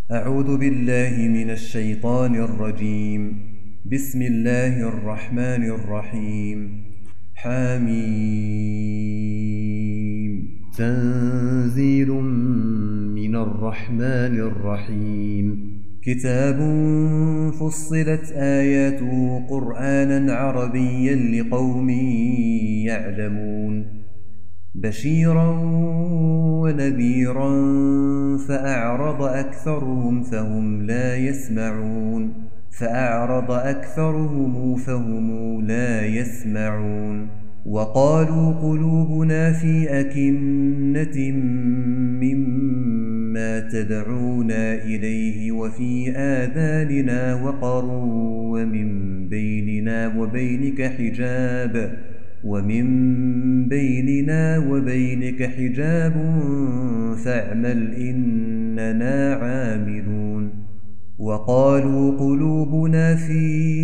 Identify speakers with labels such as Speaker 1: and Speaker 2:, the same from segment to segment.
Speaker 1: أعوذ بالله من الشيطان الرجيم. بسم الله الرحمن الرحيم. حميم. تنزيل من الرحمن الرحيم. كتاب فصلت آياته قرآنا عربيا لقوم يعلمون، بشيرا ونذيرا فأعرض أكثرهم فهم لا يسمعون. وقالوا قلوبنا في أكنة مما تدعونا إليه وفي آذاننا وقر ومن بيننا وبينك حجاب فاعمل إننا عاملون. وقالوا قلوبنا في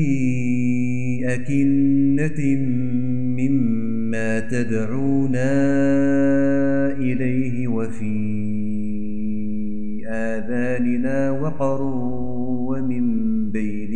Speaker 1: أكنة مما تدعونا إليه وفي آذاننا وقر ومن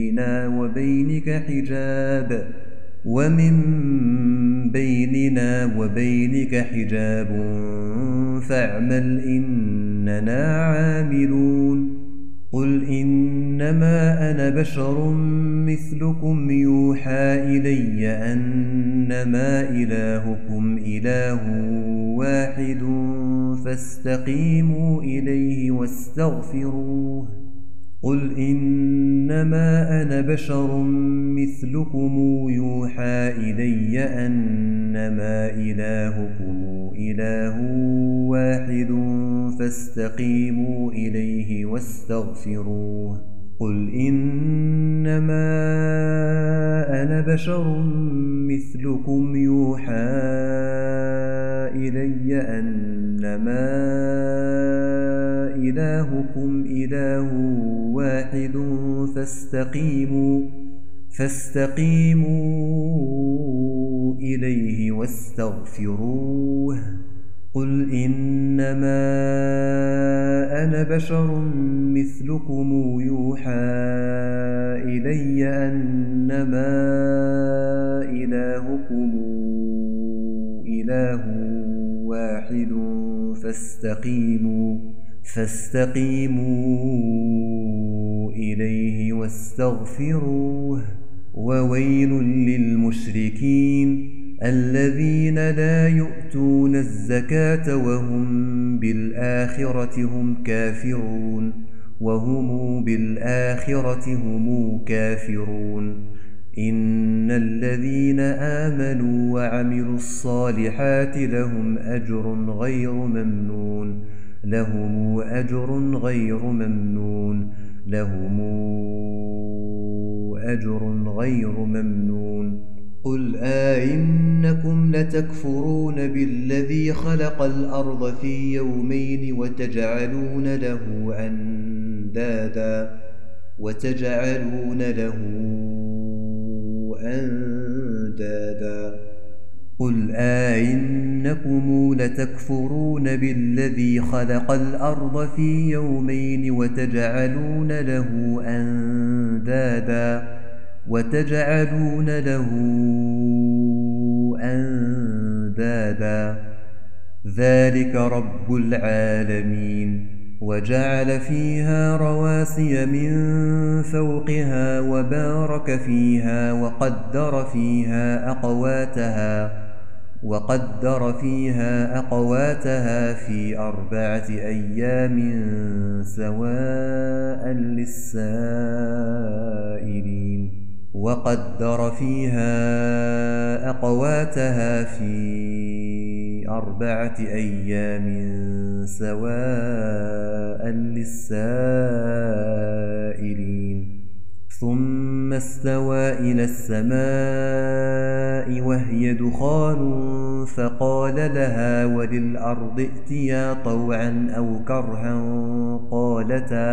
Speaker 1: بيننا وبينك حجاب فاعمل إننا عاملون. قل إنما أنا بشر مثلكم يوحى إلي أنما إلهكم إله واحد فاستقيموا إليه واستغفروه. قل إنما أنا بشر مثلكم يوحى إلي أنما إلهكم إله واحد فاستقيموا إليه واستغفروه. قل إنما أنا بشر مثلكم يوحى إلي أنما إلهكم إله واحد فاستقيموا إليه واستغفروه. قل إنما أنا بشر مثلكم يوحى إلي أنما إلهكم إله واحد فاستقيموا إليه واستغفروه. وويل للمشركين الذين لا يؤتون الزكاة وهم بالآخرة هم كافرون. إن الذين آمنوا وعملوا الصالحات لهم أجر غير ممنون. قل إنكم لتكفرون بالذي خلق الأرض في يومين وتجعلون له أندادا. قل إنكم لتكفرون بالذي خلق الأرض في يومين وتجعلون له أندادا ذلك رب العالمين. وجعل فيها رواسي من فوقها وبارك فيها وقدر فيها أقواتها في 4 أيام سواء للسائلين. ثم استوى إلى السماء وهي دخان فقال لها وللأرض ائتيا طوعا أو كرها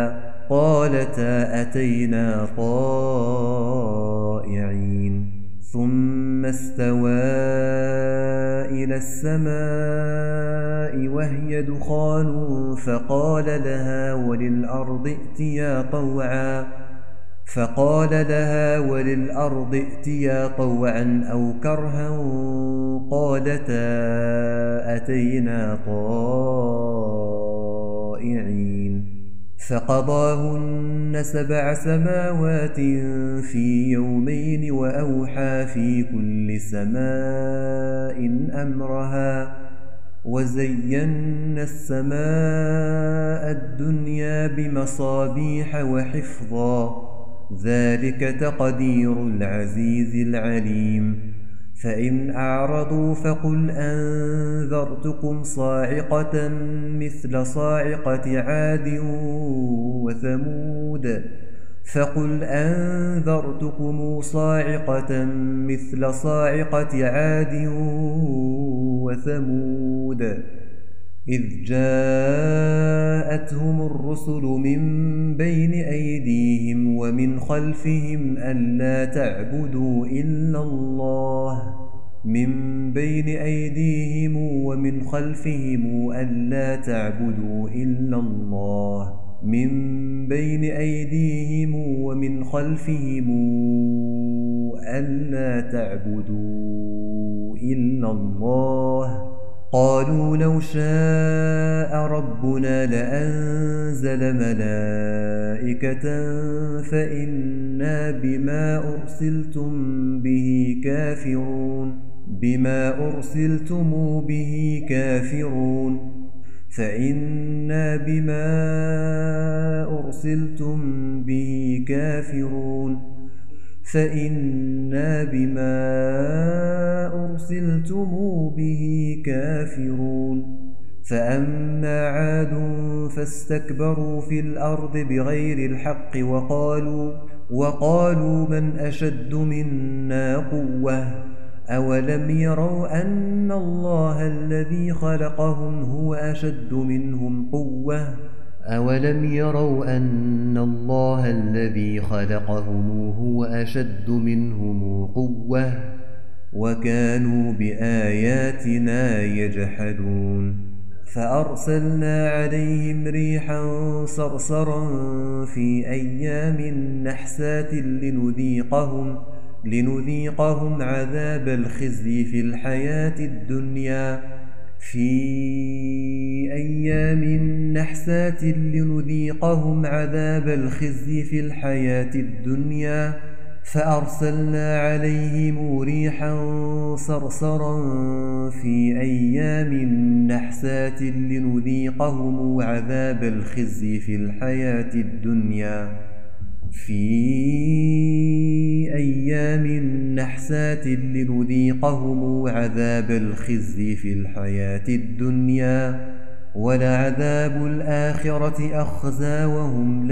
Speaker 1: قالتا أتينا طائعين. ثم استوى إلى السماء وهي دخان فقال لها وللأرض ائتيا طوعا أو كرها قالتا أتينا طائعين فقضاهن 7 سماوات في يومين وأوحى في كل سماء أمرها وزينا السماء الدنيا بمصابيح وحفظا ذلك تقدير العزيز العليم فإن أعرضوا فقل أنذرتكم صاعقة مثل صاعقة عاد وثمود إذ جاءتهم الرسل من بين أيديهم ومن خلفهم ألا تعبدوا إلا الله قالوا لو شاء ربنا لأنزل ملائكة فإنا بما أرسلتم به كافرون فأما عاد فاستكبروا في الأرض بغير الحق وقالوا من أشد منا قوة أولم يروا أن الله الذي خلقهم هو أشد منهم قوة وكانوا بآياتنا يجحدون فأرسلنا عليهم ريحا صرصرا في أيام نحسات لنذيقهم عذاب الخزي في الحياة الدنيا فأرسلنا عليهم ريحا صرصرا في أيام نحسات لنذيقهم عذاب الخزي في الحياة الدنيا ولعذاب الآخرة أخزى وهم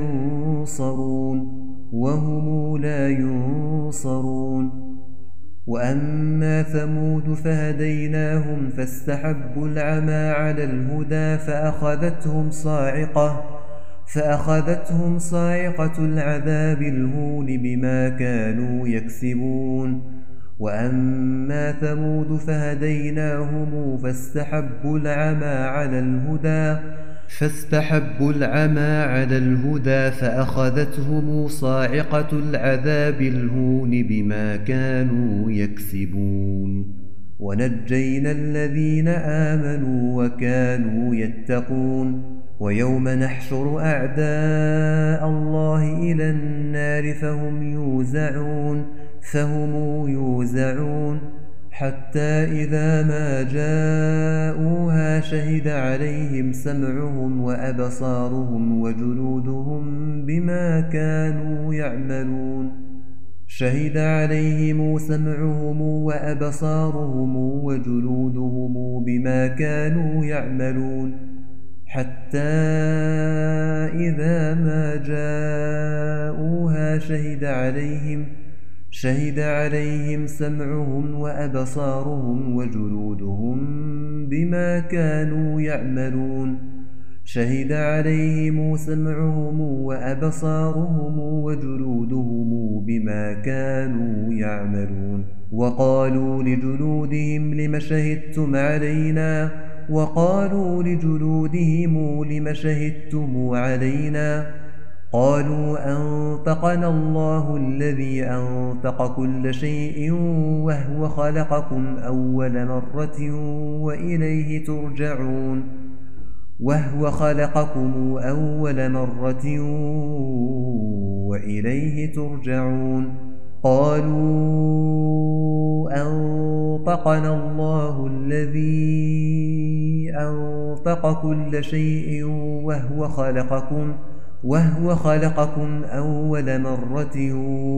Speaker 1: لا ينصرون وأما ثمود فهديناهم فاستحبوا العمى على الهدى فأخذتهم صاعقة العذاب الهون بما كانوا يكسبون وأما ثمود فهديناهم فاستحبوا العمى على الهدى فأخذتهم صاعقة العذاب الهون بما كانوا يكسبون ونجينا الذين آمنوا وكانوا يتقون ويوم نحشر أعداء الله إلى النار فهم يوزعون حتى إذا ما جاءوها شهد عليهم سمعهم وأبصارهم وجلودهم بما كانوا يعملون حتى إذا ما جاءوها شهد عليهم سمعهم وأبصارهم وجلودهم بما كانوا يعملون شهد عليهم سمعهم وأبصارهم وجلودهم بما كانوا يعملون. وقالوا لجلودهم لم شهدتم علينا قالوا أنطقنا الله الذي أنطق كل شيء وهو خلقكم أول مرة وإليه ترجعون. قالوا أنطقنا الله الذي أنطق كل شيء وهو خلقكم أول مرة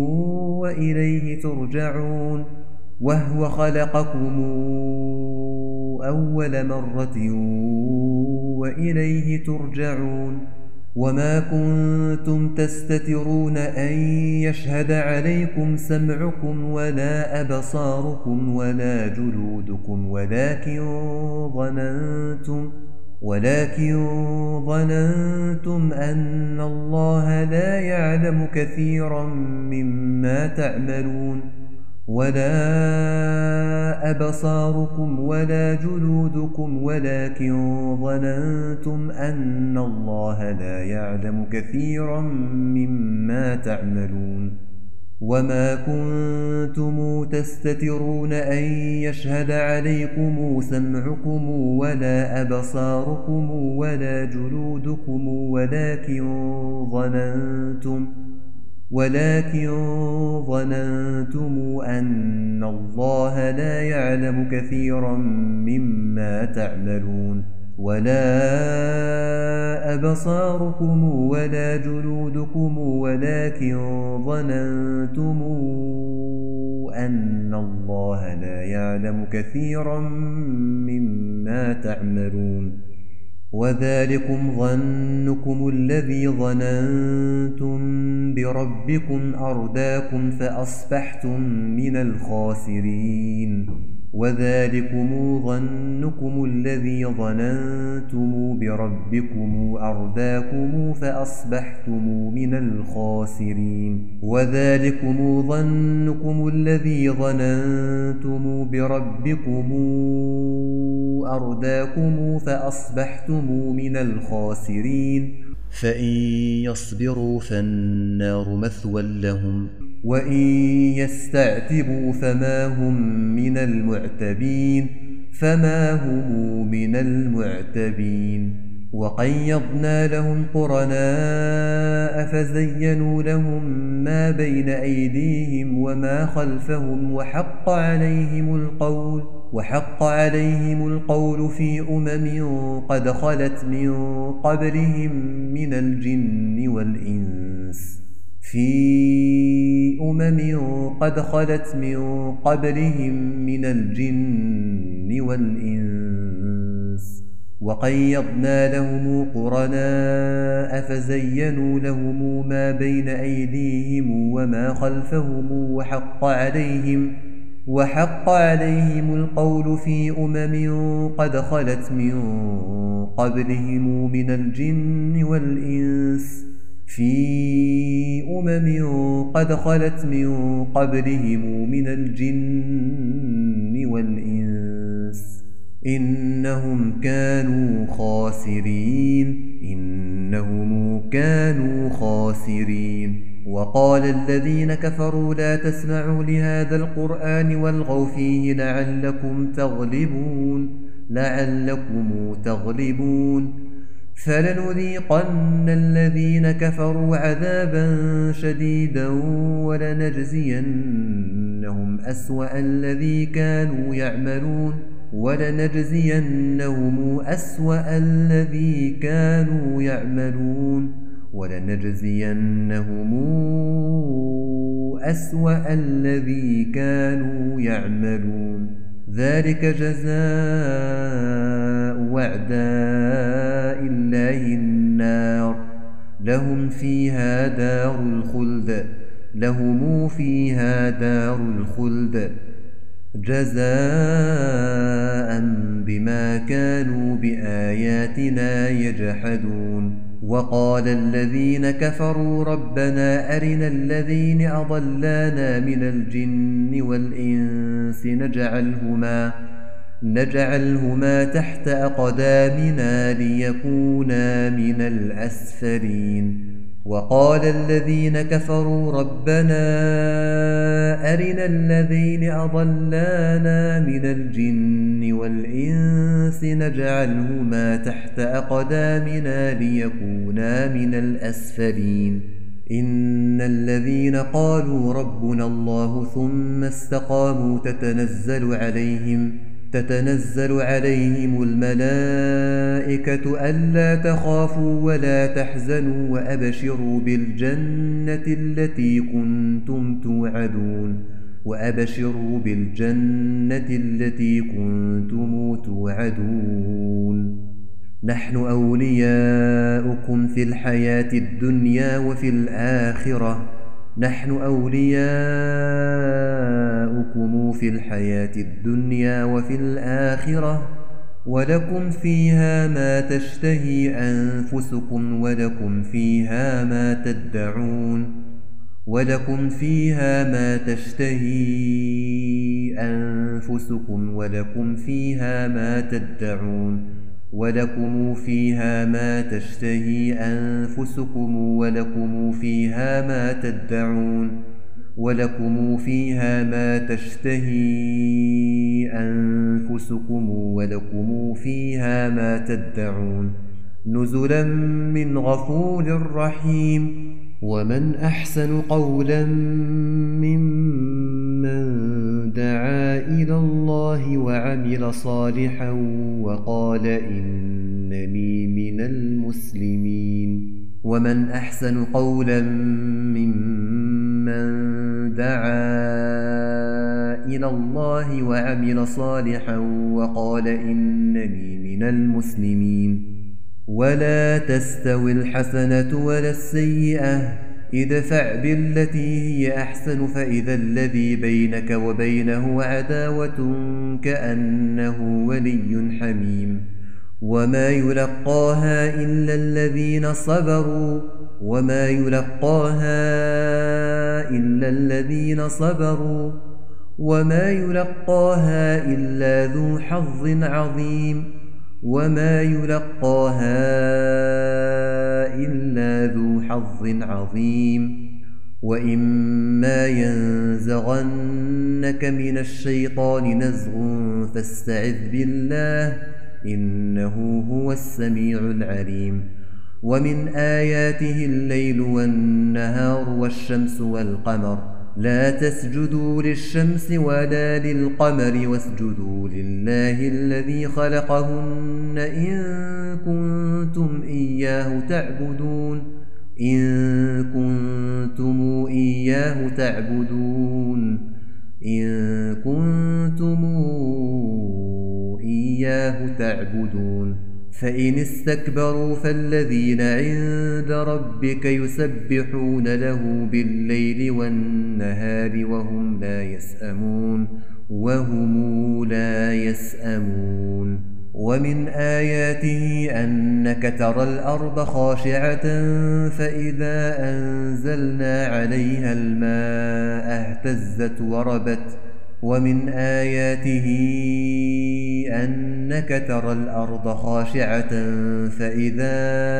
Speaker 1: وإليه ترجعون. وما كنتم تستترون أن يشهد عليكم سمعكم ولا أبصاركم ولا جلودكم ولكن ظننتم أن الله لا يعلم كثيرا مما تعملون. ولا أبصاركم ولا جلودكم ولكن ظننتم أن الله لا يعلم كثيرا مما تعملون. وما كنتم تستترون أن يشهد عليكم سمعكم ولا أبصاركم ولا جلودكم ولكن ظننتم أن الله لا يعلم كثيرا مما تعملون. ولا أبصاركم ولا جلودكم ولكن ظننتم أن الله لا يعلم كثيرا مما تعملون. وذلكم ظنكم الذي ظننتم بربكم أرداكم فأصبحتم من الخاسرين. فإن يصبروا فالنار مثوى لهم وإن يستعتبوا فما هم من المعتبين. وقيضنا لهم قرناء فزينوا لهم ما بين أيديهم وما خلفهم وحق عليهم القول في قد خلت من قبلهم من الجن والإنس وقيضنا لهم قرناء فزينوا لهم ما بين أيديهم وما خلفهم وحق عليهم القول في قد خلت من قبلهم من الجن والإنس إنهم كانوا خاسرين. وقال الذين كفروا لا تسمعوا لهذا القرآن والغوا فيه لعلكم تغلبون. فلنذيقن الذين كفروا عذابا شديدا ولنجزينهم أسوأ الذي كانوا يعملون. ذلك جزاء أعداء الله النار لهم فيها دار الخلد جزاء بما كانوا بآياتنا يجحدون وقال الذين كفروا ربنا أرنا الذين أضلانا من الجن والإنس نجعلهما تحت أقدامنا ليكونا من الأسفلين وقال الذين كفروا ربنا أرنا الذين أضلانا من الجن والإنس نجعلهما تحت أقدامنا ليكونا من الأسفلين إن الذين قالوا ربنا الله ثم استقاموا تتنزل عليهم الملائكة ألا تخافوا ولا تحزنوا وأبشروا بالجنة التي كنتم توعدون نحن أولياؤكم في الحياة الدنيا وفي الآخرة ولكم فيها ما تشتهي أنفسكم ولكم فيها ما تدعون نزلا من غفور رحيم ومن أحسن قولا ممن دعا إلى الله وعمل صالحا وقال إنني من المسلمين ولا تستوي الحسنة ولا السيئة ادفع بالتي هي أحسن فإذا الذي بينك وبينه عداوة كأنه ولي حميم وما يلقاها إلا الذين صبروا وما يلقاها إلا ذو حظ عظيم وإما ينزغنك من الشيطان نزغ فاستعذ بالله إنه هو السميع العليم ومن آياته الليل والنهار والشمس والقمر لا تسجدوا للشمس ولا للقمر واسجدوا لله الذي خلقهن إن كنتم إياه تعبدون فإن استكبروا فالذين عند ربك يسبحون له بالليل والنهار وهم لا يسأمون ومن آياته أنك ترى الأرض خاشعة فإذا أنزلنا عليها الماء اهتزت وربت ومن آياته أنك ترى الأرض خاشعة فإذا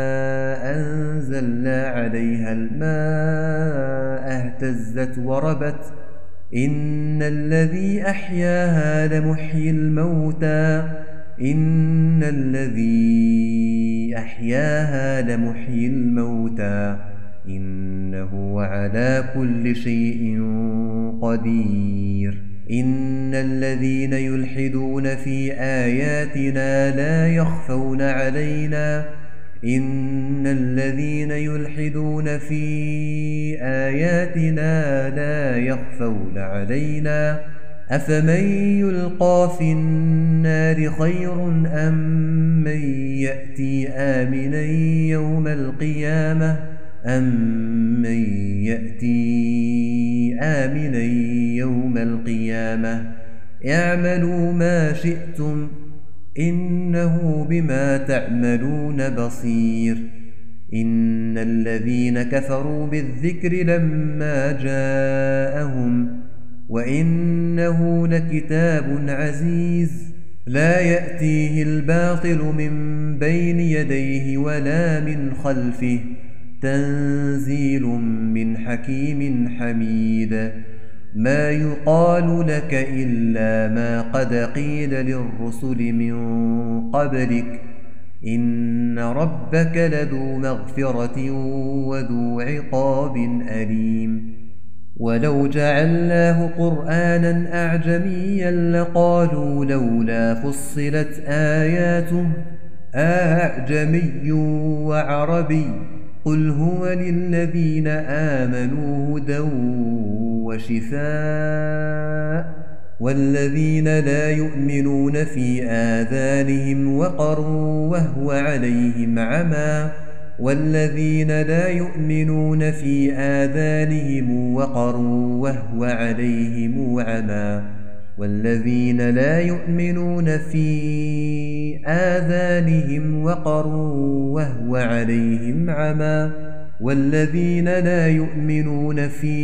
Speaker 1: أنزلنا عليها الماء اهتزت وربت إن الذي أحياها لمحيي الموتى إنه على كل شيء قدير إن الذين يلحدون في آياتنا لا يخفون علينا أفمن يلقى في النار خير أم من يأتي آمنا يوم القيامة اعملوا ما شئتم إنه بما تعملون بصير. إن الذين كفروا بالذكر لما جاءهم وإنه لكتاب عزيز لا يأتيه الباطل من بين يديه ولا من خلفه تنزيل من حكيم حميد. ما يقال لك إلا ما قد قيل للرسل من قبلك إن ربك لذو مغفرة وذو عقاب أليم. ولو جعلناه قرآنا أعجميا لقالوا لولا فصلت آياته أعجمي وعربي قل هو للذين آمنوا هدى وشفاء والذين لا يؤمنون في آذانهم وقر وهو عليهم عمى والذين لا يؤمنون في آذانهم وقر وهو عليهم عمى والذين لا يؤمنون في آذانهم وقر وهو عليهم عمى والذين لا يؤمنون في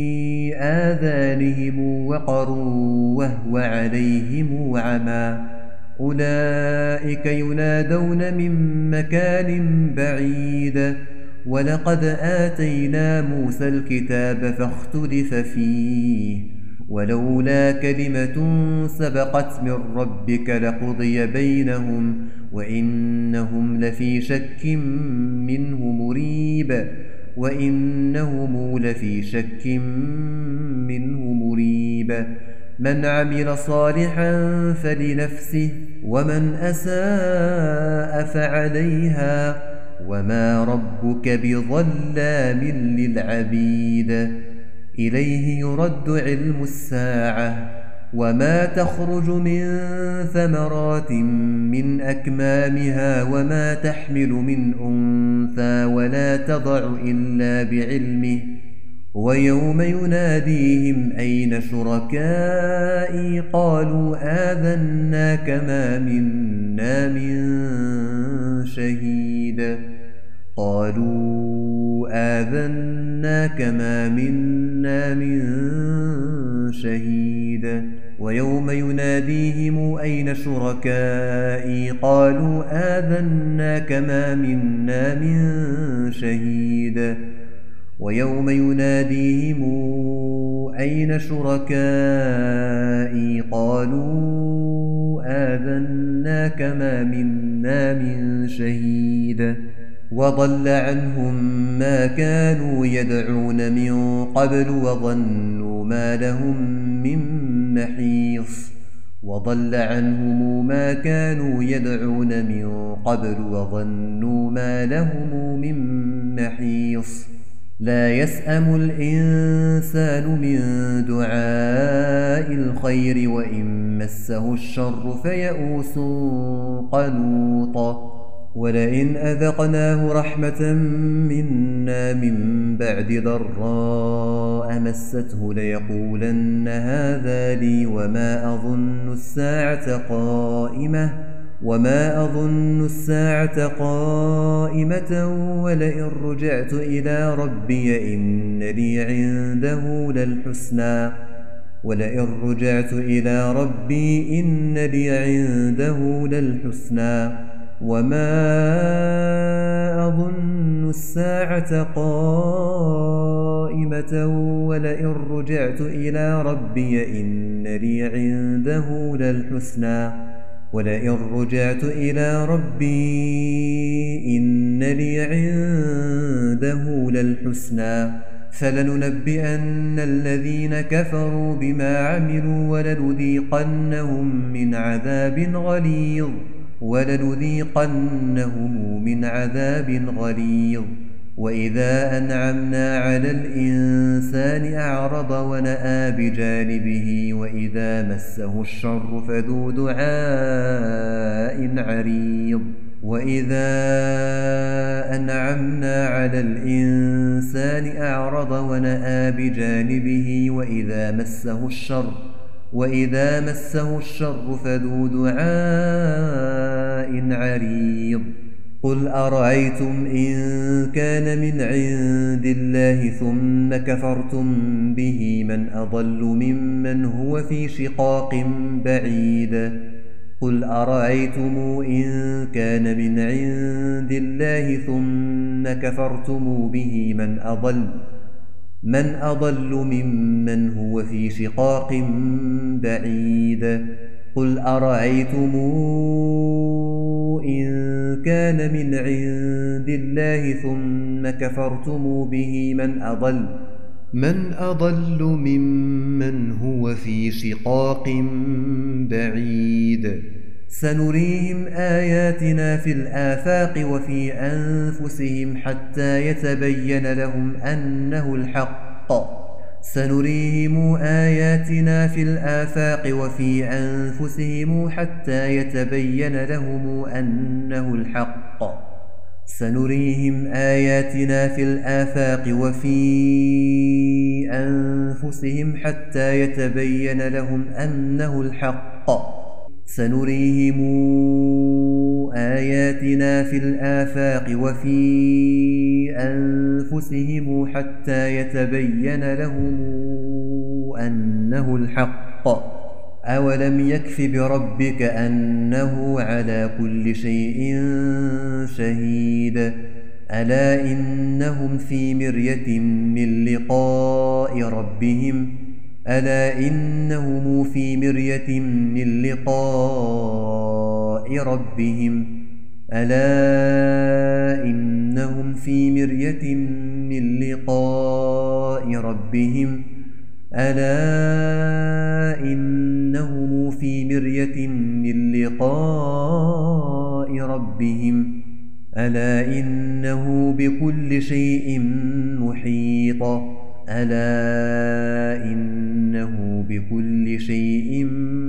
Speaker 1: آذانهم وقر وهو عليهم عمى أولئك ينادون من مكان بعيد ولقد آتينا موسى الكتاب فاختلف فيه ولولا كلمة سبقت من ربك لقضي بينهم وإنهم لفي شك منه مريب وإنهم لفي شك منه مريب. من عمل صالحا فلنفسه ومن أساء فعليها وما ربك بظلام للعبيد. إليه يرد علم الساعة وما تخرج من ثمرات من أكمامها وما تحمل من أنثى ولا تضع إلا بعلمه ويوم يناديهم أين شركائي قالوا آذناك ما منا من شهيد قالوا آذناك ما منا من شهيد ويوم يناديهم أين شركائي قالوا آذناك ما منا من شهيد ويوم يناديهم أين شركائي قالوا آذناك ما منا من شهيد وضل عنهم ما كانوا يدعون من قبل وظنوا ما لهم من محيص وضل عنهم ما كانوا يدعون من قبل وظنوا ما لهم من محيص لا يسأم الإنسان من دعاء الخير وإن مسه الشر فيئوس قنوط ولئن أذقناه رحمة منا من بعد ضراء مسته ليقولن هذا لي وما أظن الساعة قائمة ولئن رجعت إلى ربي إن لي عنده للحسنى وما أظن الساعة قائمة ولئن رجعت إلى ربي إن لي عنده للحسنى فلننبئن الذين كفروا بما عملوا ولنذيقنهم من عذاب غليظ وإذا أنعمنا على الإنسان أعرض ونأى بجانبه وإذا مسه الشر فذو دعاء عريض وإذا أنعمنا على الإنسان أعرض ونأى بجانبه وإذا مسه الشر وإذا مسه الشر فذو دعاء عريض قل أرأيتم إن كان من عند الله ثم كفرتم به من أضل ممن هو في شقاق بعيد قل أرأيتم إن كان من عند الله ثم كفرتم به من أضل ممن هو في شقاق بعيد قل أرأيتم إن كان من عند الله ثم كفرتم به من أضل ممن هو في شقاق بعيد سنريهم آياتنا في الآفاق وفي أنفسهم حتى يتبين لهم أنه الحق سنريهم آياتنا في الآفاق وفي أنفسهم حتى يتبين لهم أنه الحق سنريهم آياتنا في الآفاق وفي أنفسهم حتى يتبين لهم أنه الحق سنريهم آياتنا في الآفاق وفي أنفسهم حتى يتبين لهم أنه الحق أولم يكف بربك أنه على كل شيء شهيد ألا إنهم في مرية من لقاء ربهم ألا إنهم في مرية من لقاء ربهم ألا إنهم في مرية من لقاء ربهم ألا إنهم في مرية من لقاء ربهم ألا إنه بكل شيء محيط ألا إنه بكل شيء